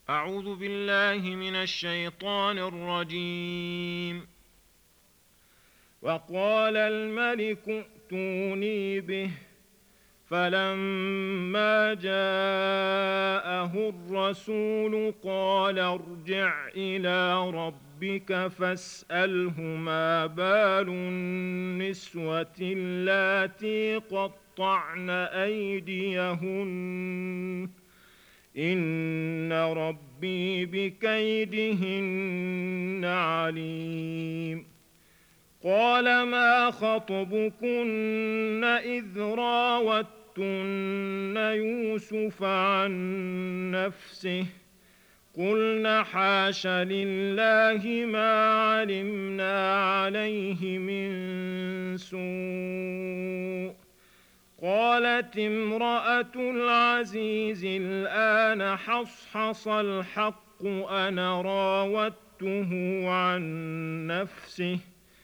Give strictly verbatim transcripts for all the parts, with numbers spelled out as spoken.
أعوذ بالله من الشيطان الرجيم. وقال الملك ائتوني به، فلما جاءه الرسول قال ارجع إلى ربك فاسأله ما بال النسوة اللاتي قطعن أيديهن إن ربي بكيدهن عليم. قال ما خطبكن إذ راوتن يوسف عن نفسه قلن حاش لله ما علمنا عليه من سوء. قالت امرأة العزيز الآن حصحص الحق أنا راودته عن نفسه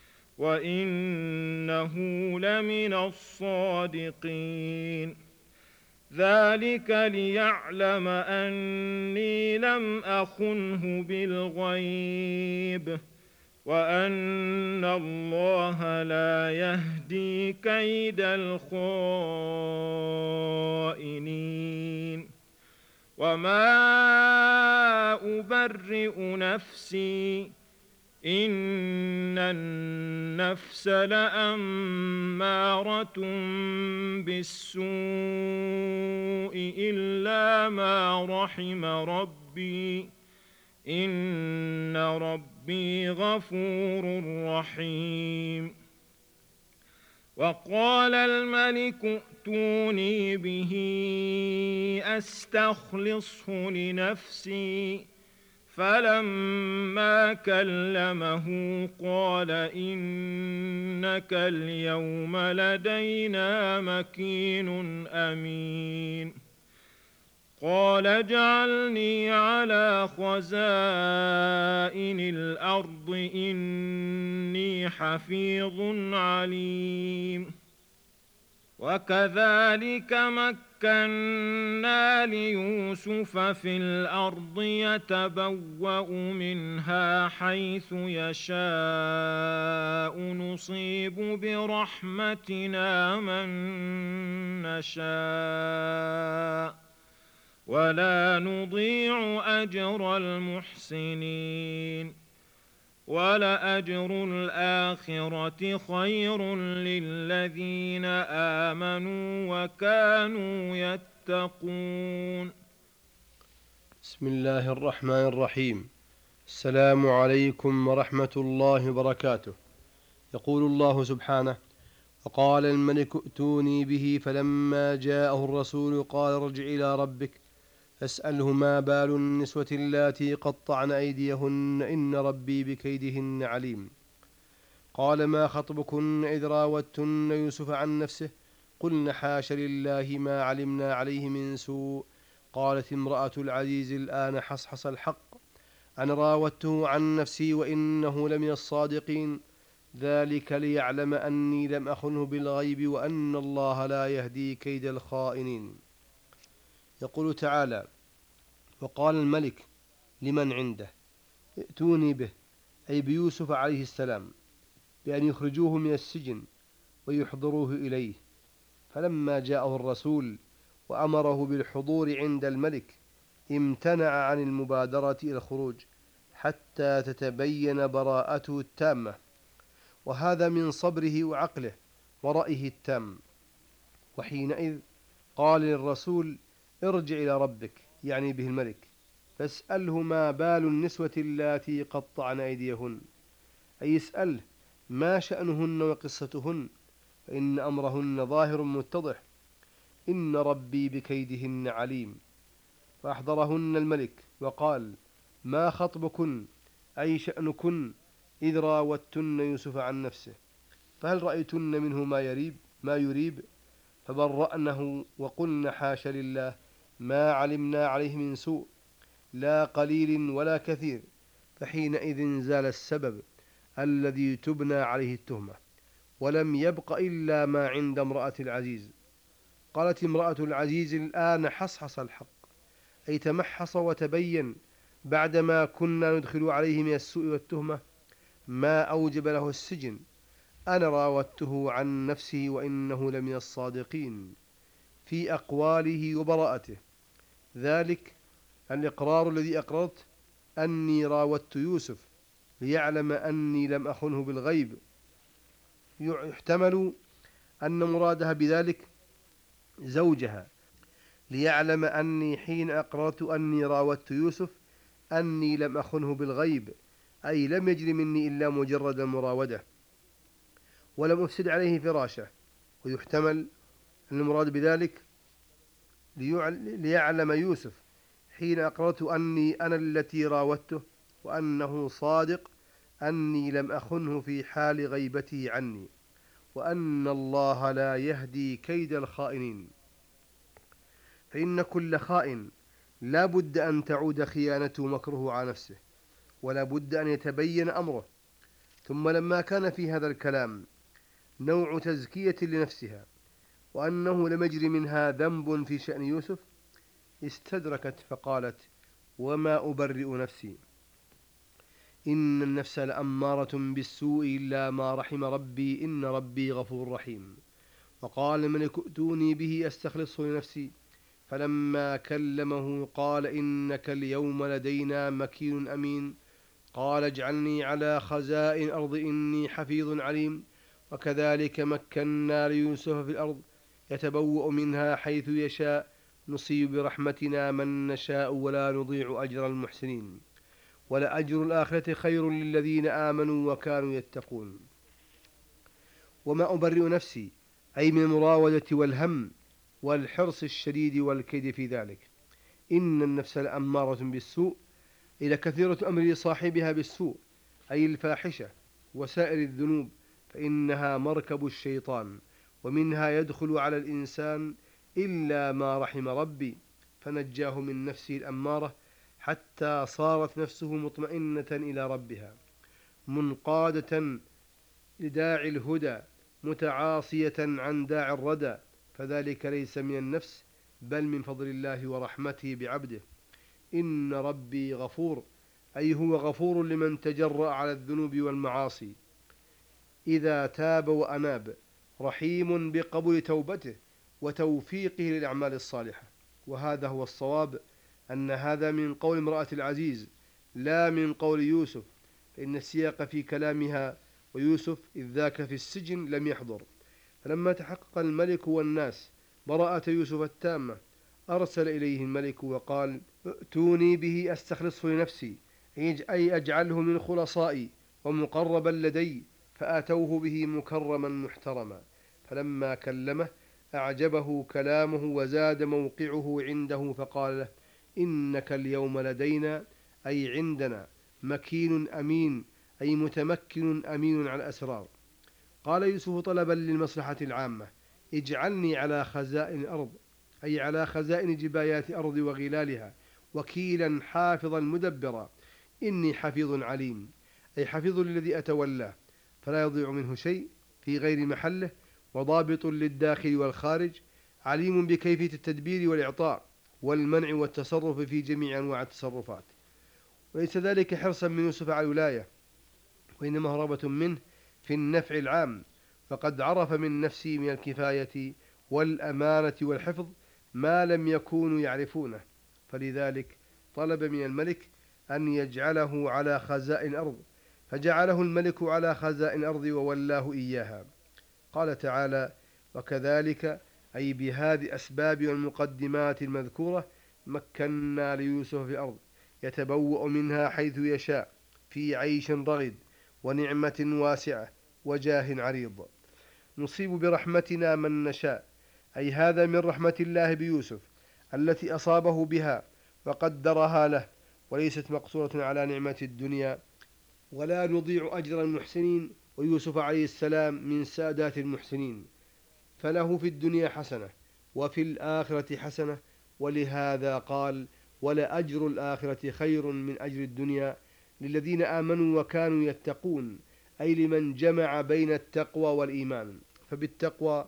وإنه لمن الصادقين. ذلك ليعلم أني لم أخنه بالغيب وأن الله لا يهدي كيد الخائنين. وما أبرئ نفسي إن النفس لأمارة بالسوء إلا ما رحم ربي إن ربي غفور رحيم. وقال الملك ائتوني به أستخلصه لنفسي، فلما كلمه قال إنك اليوم لدينا مكين أمين. قال اجعلني على خزائن الأرض إني حفيظ عليم. وكذلك مكنا ليوسف في الأرض يتبوأ منها حيث يشاء نصيب برحمتنا من نشاء ولا نضيع أجر المحسنين. ولأجر الآخرة خير للذين آمنوا وكانوا يتقون. بسم الله الرحمن الرحيم. السلام عليكم ورحمة الله وبركاته. يقول الله سبحانه: وقال الملك ائتوني به فلما جاءه الرسول قال ارجع إلى ربك فاسأله ما بال النسوة اللاتي قطعن أيديهن إن ربي بكيدهن عليم. قال ما خطبكن إذ راوتن يوسف عن نفسه قلن حاش لله ما علمنا عليه من سوء. قالت امرأة العزيز الآن حصحص الحق أنا راودته عن نفسي وإنه لمن الصادقين. ذلك ليعلم أني لم أخنه بالغيب وأن الله لا يهدي كيد الخائنين. يقول تعالى: وقال الملك لمن عنده ائتوني به، أي بيوسف عليه السلام، بأن يخرجوه من السجن ويحضروه إليه. فلما جاءه الرسول وأمره بالحضور عند الملك امتنع عن المبادرة إلى الخروج حتى تتبين براءته التامة، وهذا من صبره وعقله ورأيه التام. وحينئذ قال للرسول: ارجع إلى ربك، يعني به الملك، فاسأله ما بال النسوة اللاتي قطعن أيديهن، أي اسأله ما شأنهن وقصتهن، فإن أمرهن ظاهر متضح. إن ربي بكيدهن عليم. فأحضرهن الملك وقال: ما خطبكن، أي شأنكن، إذ راوتن يوسف عن نفسه، فهل رأيتن منه ما يريب ما يريب فبرأنه وقلن حاش لله ما علمنا عليه من سوء لا قليل ولا كثير. فحينئذ زال السبب الذي تبنى عليه التهمة، ولم يبق إلا ما عند امرأة العزيز. قالت امرأة العزيز الآن حصحص الحق، أي تمحص وتبين بعدما كنا ندخل عليه من السوء والتهمة ما أوجب له السجن. أنا راودته عن نفسه وإنه لمن الصادقين في أقواله وبراءته. ذلك الإقرار الذي أقررت أني راودت يوسف ليعلم أني لم أخنه بالغيب. يحتمل أن مرادها بذلك زوجها، ليعلم أني حين أقررت أني راودت يوسف أني لم أخنه بالغيب، أي لم يجر مني إلا مجرد المراودة ولم أفسد عليه فراشه. ويحتمل أن المراد بذلك ليعلم يوسف حين أقررت أني أنا التي راودته وأنه صادق أني لم أخنه في حال غيبته عني، وأن الله لا يهدي كيد الخائنين. فإن كل خائن لا بد أن تعود خيانته مكره على نفسه، ولا بد أن يتبين أمره. ثم لما كان في هذا الكلام نوع تزكية لنفسها وأنه لم يجر منها ذنب في شأن يوسف، استدركت فقالت: وما أبرئ نفسي إن النفس لأمارة بالسوء إلا ما رحم ربي إن ربي غفور رحيم. وقال الملك: ائتوني به أستخلصه لنفسي. فلما كلمه قال: إنك اليوم لدينا مكين أمين. قال: اجعلني على خزائن الأرض إني حفيظ عليم. وكذلك مكنا ليوسف في الأرض يتبوأ منها حيث يشاء نصيب برحمتنا من نشاء ولا نضيع أجر المحسنين ولأجر الآخرة خير للذين آمنوا وكانوا يتقون. وما أبرئ نفسي أي من المراودة والهم والحرص الشديد والكيد في ذلك. إن النفس لأمارة بالسوء إلى كثيرة أمر صاحبها بالسوء أي الفاحشة وسائر الذنوب، فإنها مركب الشيطان ومنها يدخل على الإنسان إلا ما رحم ربي فنجاه من نفسه الأمارة حتى صارت نفسه مطمئنة إلى ربها منقادة لداعي الهدى متعاصية عن داعي الردى، فذلك ليس من النفس بل من فضل الله ورحمته بعبده. إن ربي غفور أي هو غفور لمن تجرأ على الذنوب والمعاصي إذا تاب وأناب، رحيم بقبول توبته وتوفيقه للأعمال الصالحة. وهذا هو الصواب، أن هذا من قول امرأة العزيز لا من قول يوسف، فإن السياق في كلامها ويوسف إذ ذاك في السجن لم يحضر. فلما تحقق الملك والناس براءة يوسف التامة أرسل إليه الملك وقال: ائتوني به أستخلصه لنفسي أي أجعله من خلصائي ومقربا لدي. فآتوه به مكرما محترما. فلما كلمه أعجبه كلامه وزاد موقعه عنده فقال له: إنك اليوم لدينا أي عندنا مكين أمين أي متمكن أمين على الأسرار. قال يوسف طلبا للمصلحة العامة: اجعلني على خزائن الأرض أي على خزائن جبايات أرض وغلالها وكيلا حافظا مدبرا. إني حفيظ عليم أي حفيظ للذي أتولاه فلا يضيع منه شيء في غير محله، وضابط للداخل والخارج، عليم بكيفية التدبير والإعطاء والمنع والتصرف في جميع أنواع التصرفات. وليس ذلك حرصا من يوسف على الولاية، وإنما رغبة منه في النفع العام، فقد عرف من نفسه من الكفاية والأمانة والحفظ ما لم يكونوا يعرفونه، فلذلك طلب من الملك أن يجعله على خزائن الأرض، فجعله الملك على خزائن الأرض وولاه إياها. قال تعالى: وكذلك أي بهذه الأسباب والمقدمات المذكورة مكنا ليوسف في الأرض يتبوأ منها حيث يشاء في عيش رغد ونعمة واسعة وجاه عريض. نصيب برحمتنا من نشاء أي هذا من رحمة الله بيوسف التي أصابه بها وقدرها له، وليست مقصورة على نعمة الدنيا. ولا نضيع أجر المحسنين، ويوسف عليه السلام من سادات المحسنين، فله في الدنيا حسنة وفي الآخرة حسنة. ولهذا قال: ولأجر الآخرة خير من أجر الدنيا للذين آمنوا وكانوا يتقون، أي لمن جمع بين التقوى والإيمان. فبالتقوى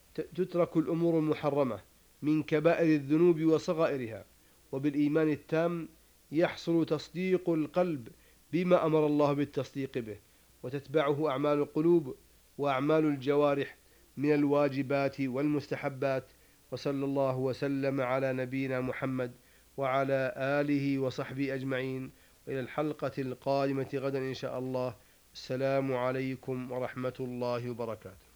تترك الأمور المحرمة من كبائر الذنوب وصغائرها، وبالإيمان التام يحصل تصديق القلب بما أمر الله بالتصديق به، وتتبعه أعمال القلوب وأعمال الجوارح من الواجبات والمستحبات. وصلى الله وسلم على نبينا محمد وعلى آله وصحبه أجمعين، وإلى الحلقة القادمة غدا إن شاء الله. السلام عليكم ورحمة الله وبركاته.